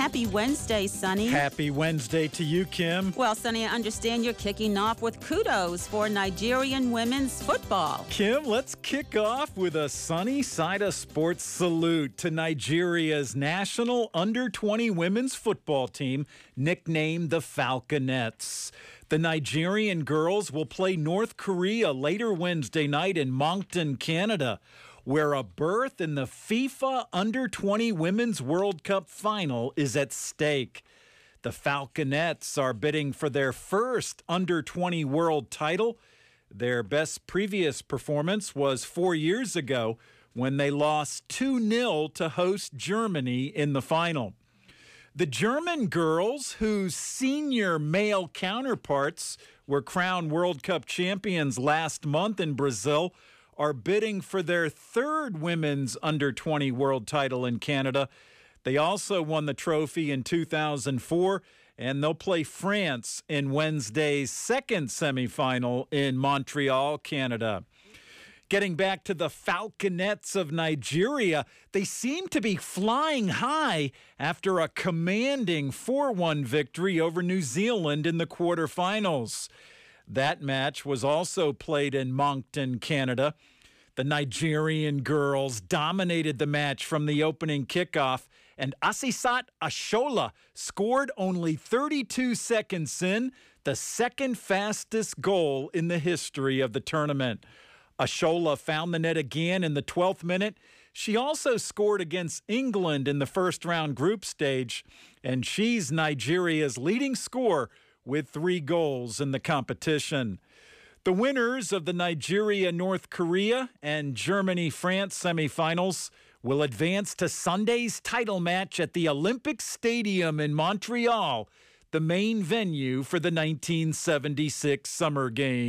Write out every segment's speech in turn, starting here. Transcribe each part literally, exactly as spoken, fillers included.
Happy Wednesday, Sonny. Happy Wednesday to you, Kim. Well, Sonny, I understand you're kicking off with kudos for Nigerian women's football. Kim, let's kick off with a sunny side of sports salute to Nigeria's national under twenty women's football team, nicknamed the Falconettes. The Nigerian girls will play North Korea later Wednesday night in Moncton, Canada, where a berth in the FIFA under twenty Women's World Cup final is at stake. The Falconettes are bidding for their first under twenty world title. Their best previous performance was four years ago when they lost two nil to host Germany in the final. The German girls, whose senior male counterparts were crowned World Cup champions last month in Brazil, are bidding for their third women's under twenty world title in Canada. They also won the trophy in two thousand four, and they'll play France in Wednesday's second semifinal in Montreal, Canada. Getting back to the Falconettes of Nigeria, they seem to be flying high after a commanding four one victory over New Zealand in the quarterfinals. That match was also played in Moncton, Canada. The Nigerian girls dominated the match from the opening kickoff, and Asisat Ashola scored only thirty-two seconds in, the second fastest goal in the history of the tournament. Ashola found the net again in the twelfth minute. She also scored against England in the first-round group stage, and she's Nigeria's leading scorer with three goals in the competition. The winners of the Nigeria-North Korea and Germany-France semifinals will advance to Sunday's title match at the Olympic Stadium in Montreal, the main venue for the nineteen seventy-six Summer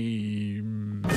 Games.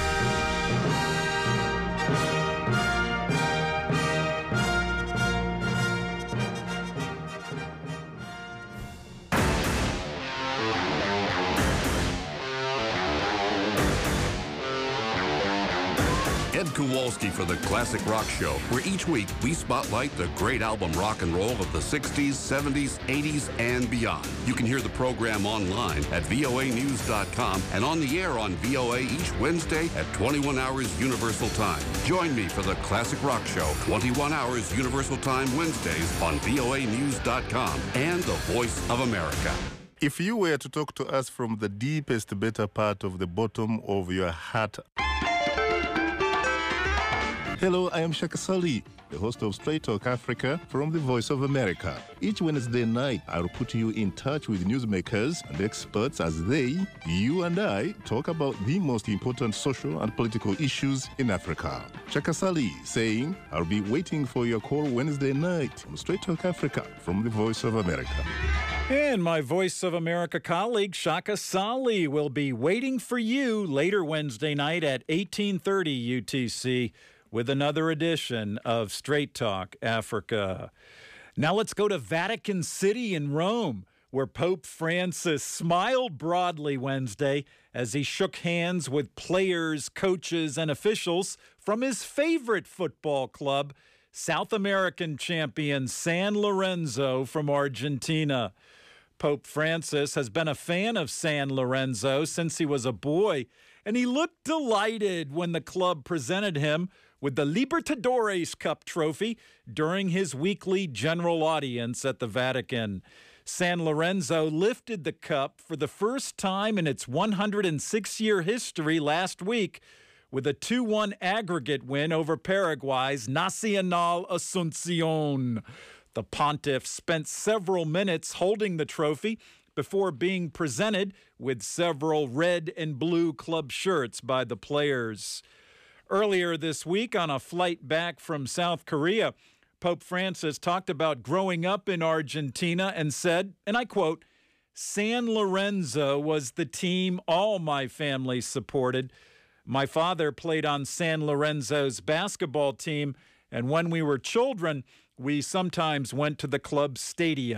Ed Kowalski for the Classic Rock Show, where each week we spotlight the great album rock and roll of the sixties, seventies, eighties, and beyond. You can hear the program online at V O A news dot com and on the air on V O A each Wednesday at twenty-one hours Universal Time. Join me for the Classic Rock Show, twenty-one hours Universal Time Wednesdays on V O A news dot com and the Voice of America. If you were to talk to us from the deepest, better part of the bottom of your heart. Hello, I am Shaka Sali, the host of Straight Talk Africa from the Voice of America. Each Wednesday night, I'll put you in touch with newsmakers and experts as they, you and I, talk about the most important social and political issues in Africa. Shaka Sali saying, I'll be waiting for your call Wednesday night on Straight Talk Africa from the Voice of America. And my Voice of America colleague, Shaka Sali, will be waiting for you later Wednesday night at eighteen thirty U T C with another edition of Straight Talk Africa. Now let's go to Vatican City in Rome, where Pope Francis smiled broadly Wednesday as he shook hands with players, coaches, and officials from his favorite football club, South American champion San Lorenzo from Argentina. Pope Francis has been a fan of San Lorenzo since he was a boy, and he looked delighted when the club presented him with the Libertadores Cup trophy during his weekly general audience at the Vatican. San Lorenzo lifted the cup for the first time in its one hundred six year history last week with a two one aggregate win over Paraguay's Nacional Asuncion. The pontiff spent several minutes holding the trophy before being presented with several red and blue club shirts by the players. Earlier this week, on a flight back from South Korea, Pope Francis talked about growing up in Argentina and said, and I quote, "San Lorenzo was the team all my family supported. My father played on San Lorenzo's basketball team, and when we were children, we sometimes went to the club stadium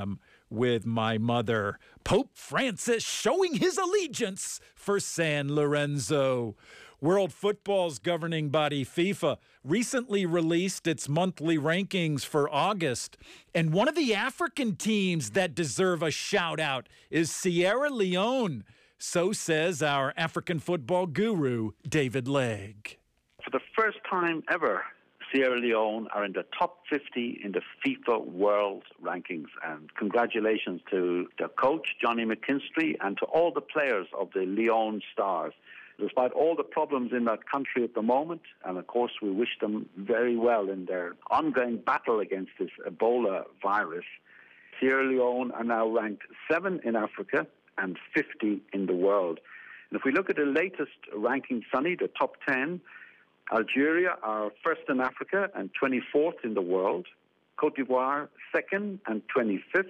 with my mother. Pope Francis showing his allegiance for San Lorenzo. World Football's governing body, FIFA, recently released its monthly rankings for August. And one of the African teams that deserve a shout-out is Sierra Leone. So says our African football guru, David Legg. For the first time ever, Sierra Leone are in the top fifty in the FIFA World Rankings. And congratulations to their coach, Johnny McKinstry, and to all the players of the Leone Stars. Despite all the problems in that country at the moment, and of course we wish them very well in their ongoing battle against this Ebola virus, Sierra Leone are now ranked seven in Africa and fifty in the world. And if we look at the latest ranking, Sonny, the top ten, Algeria are first in Africa and twenty-fourth in the world. Cote d'Ivoire, second and twenty-fifth.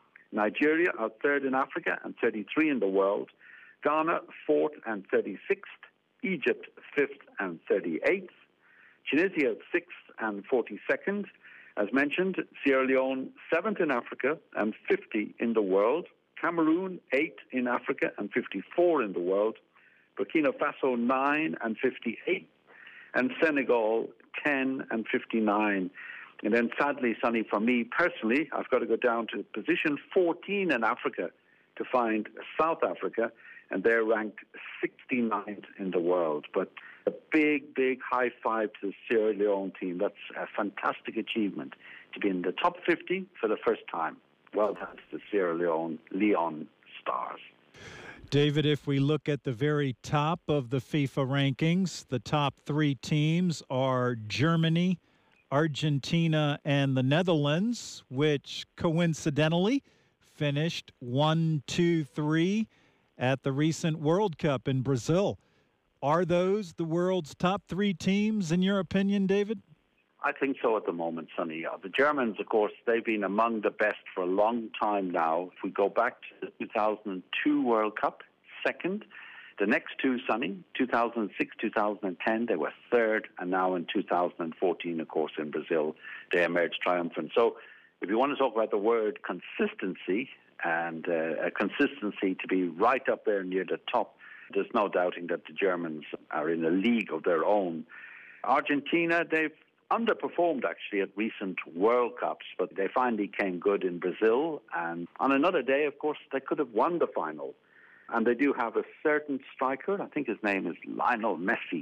Nigeria are third in Africa and thirty-three in the world. Ghana, fourth and thirty-sixth. Egypt, fifth and thirty-eighth. Tunisia, sixth and forty-second. As mentioned, Sierra Leone, seventh in Africa and fifty in the world. Cameroon, eighth in Africa and fifty-four in the world. Burkina Faso, nine and fifty-eight. And Senegal, ten and fifty-nine. And then sadly, Sonny, for me personally, I've got to go down to position fourteen in Africa to find South Africa, and they're ranked sixty-ninth in the world. But a big, big high five to the Sierra Leone team. That's a fantastic achievement to be in the top fifty for the first time. Well done to the Sierra Leone Leon Stars. David, if we look at the very top of the FIFA rankings, the top three teams are Germany, Argentina, and the Netherlands, which coincidentally finished one, two, three at the recent World Cup in Brazil. Are those the world's top three teams, in your opinion, David? I think so at the moment, Sonny. Uh, the Germans, of course, they've been among the best for a long time now. If we go back to the two thousand two World Cup, second. The next two, Sonny, two thousand six, two thousand ten, they were third. And now in two thousand fourteen, of course, in Brazil, they emerged triumphant. So if you want to talk about the word consistency, and uh, a consistency to be right up there near the top, there's no doubting that the Germans are in a league of their own. Argentina, they've underperformed actually at recent World Cups, but they finally came good in Brazil. And on another day, of course, they could have won the final. And they do have a certain striker, I think his name is Lionel Messi.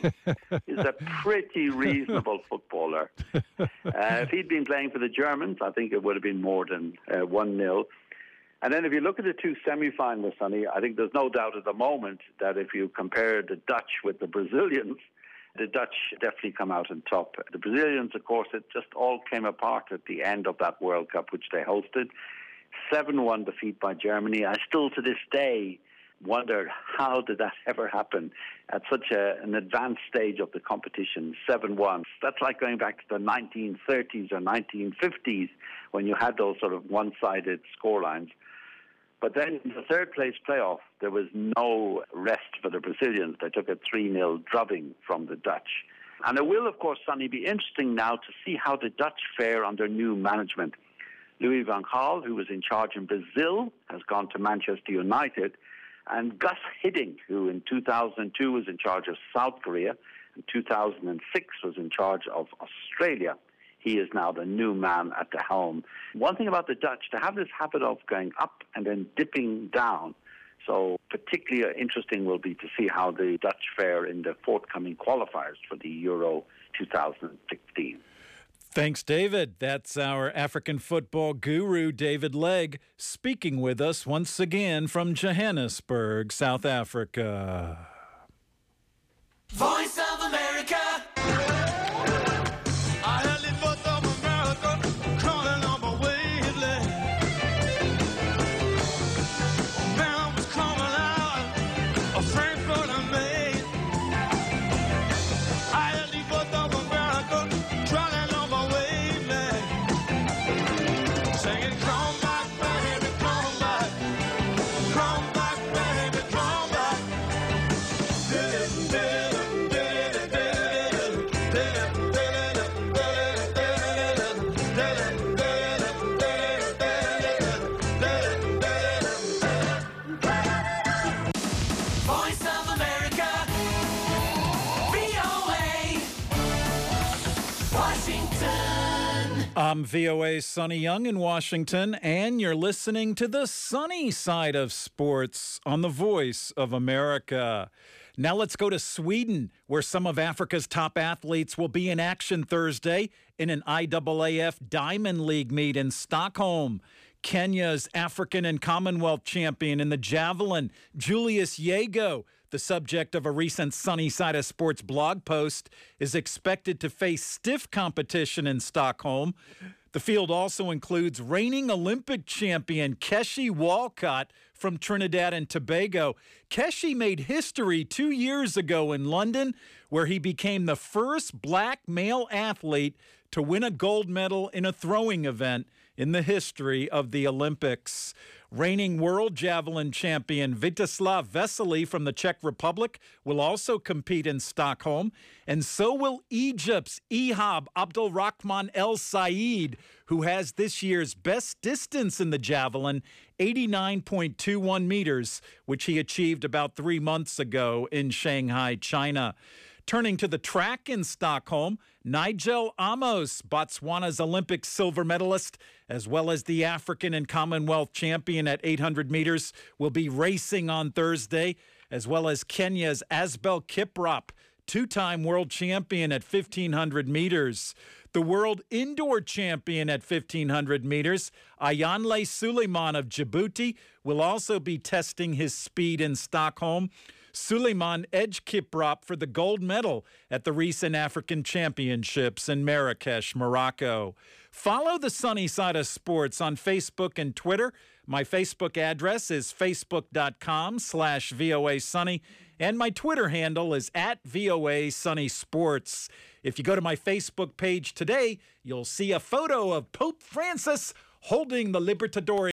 He's a pretty reasonable footballer. Uh, if he'd been playing for the Germans, I think it would have been more than uh, one nil. And then if you look at the two semi-finalists, Sonny, I think there's no doubt at the moment that if you compare the Dutch with the Brazilians, the Dutch definitely come out on top. The Brazilians, of course, it just all came apart at the end of that World Cup, which they hosted. seven one defeat by Germany. I still, to this day, wonder how did that ever happen at such a, an advanced stage of the competition, seven one. That's like going back to the nineteen thirties or nineteen fifties when you had those sort of one-sided scorelines. But then in the third-place playoff, there was no rest for the Brazilians. They took a three nil drubbing from the Dutch. And it will, of course, Sonny, be interesting now to see how the Dutch fare under new management. Louis van Gaal, who was in charge in Brazil, has gone to Manchester United. And Gus Hiddink, who in two thousand two was in charge of South Korea, and two thousand six was in charge of Australia. He is now the new man at the helm. One thing about the Dutch, they have this habit of going up and then dipping down. So particularly interesting will be to see how the Dutch fare in the forthcoming qualifiers for the Euro two thousand sixteen. Thanks, David. That's our African football guru, David Legg, speaking with us once again from Johannesburg, South Africa. Voice of America. I'm V O A's Sonny Young in Washington, and you're listening to the sunny side of sports on the Voice of America. Now let's go to Sweden, where some of Africa's top athletes will be in action Thursday in an I A A F Diamond League meet in Stockholm. Kenya's African and Commonwealth champion in the javelin, Julius Yego, the subject of a recent Sunny Side of Sports blog post, is expected to face stiff competition in Stockholm. The field also includes reigning Olympic champion Keshi Walcott from Trinidad and Tobago. Keshi made history two years ago in London, where he became the first black male athlete to win a gold medal in a throwing event in the history of the Olympics. Reigning world javelin champion Vítězslav Veselý from the Czech Republic will also compete in Stockholm, and so will Egypt's Ihab Abdelrahman El Said, who has this year's best distance in the javelin, eighty-nine point two one meters, which he achieved about three months ago in Shanghai, China. Turning to the track in Stockholm, Nigel Amos, Botswana's Olympic silver medalist, as well as the African and Commonwealth champion at eight hundred meters, will be racing on Thursday, as well as Kenya's Asbel Kiprop, two-time world champion at fifteen hundred meters. The world indoor champion at fifteen hundred meters, Ayanle Suleiman of Djibouti, will also be testing his speed in Stockholm. Suleiman edged Kiprop for the gold medal at the recent African Championships in Marrakesh, Morocco. Follow the Sunny Side of Sports on Facebook and Twitter. My Facebook address is facebook.com slash VOA Sunny, and my Twitter handle is at VOA Sunny Sports. If you go to my Facebook page today, you'll see a photo of Pope Francis holding the Libertadores